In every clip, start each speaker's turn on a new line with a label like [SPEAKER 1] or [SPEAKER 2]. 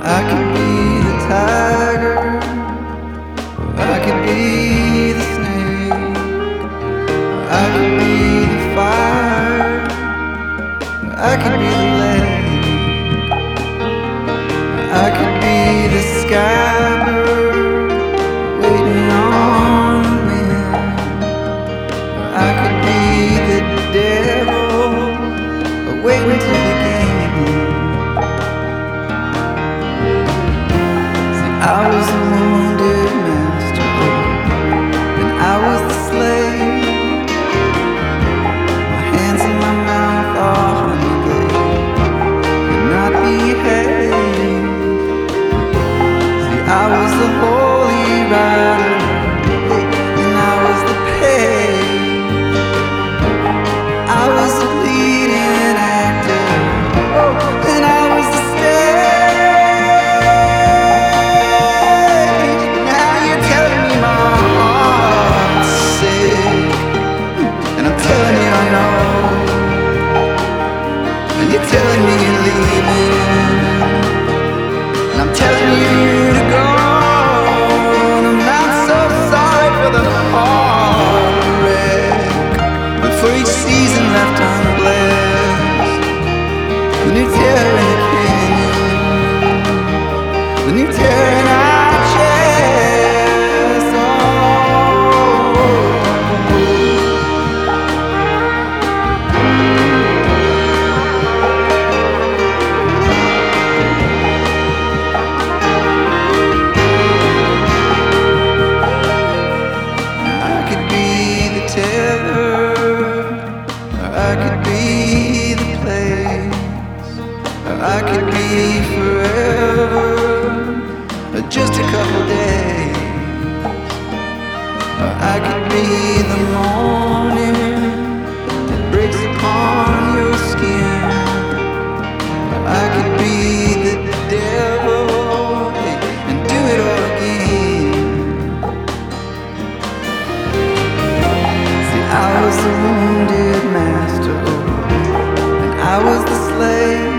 [SPEAKER 1] I could be the tiger, I could be the snake, I could be the fire, I could be the lake, I could be the skybird waiting on the wind, I could be the devil waiting to begin. I was a wounded master, and I was the slave. My hands in my mouth are honey, they could not behave. See, I was the holy rider, and I was the page. I was the leading actor, and I was the stage. You're telling me you're leaving, and I'm telling you to go. And I'm not so sorry for the heartbreak, but for each season left unblessed. When you're tearing the canyon, when you're tearing our chest, I could be the place, I could be forever, just a couple days. I could be the morning that breaks upon your skin. I could be the devil and do it all again. See, I was the wounded master, and I was the slave.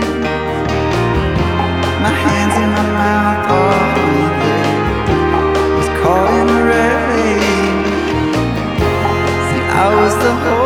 [SPEAKER 1] My hands in my mouth, all hungry, was caught in the rain. See, I was the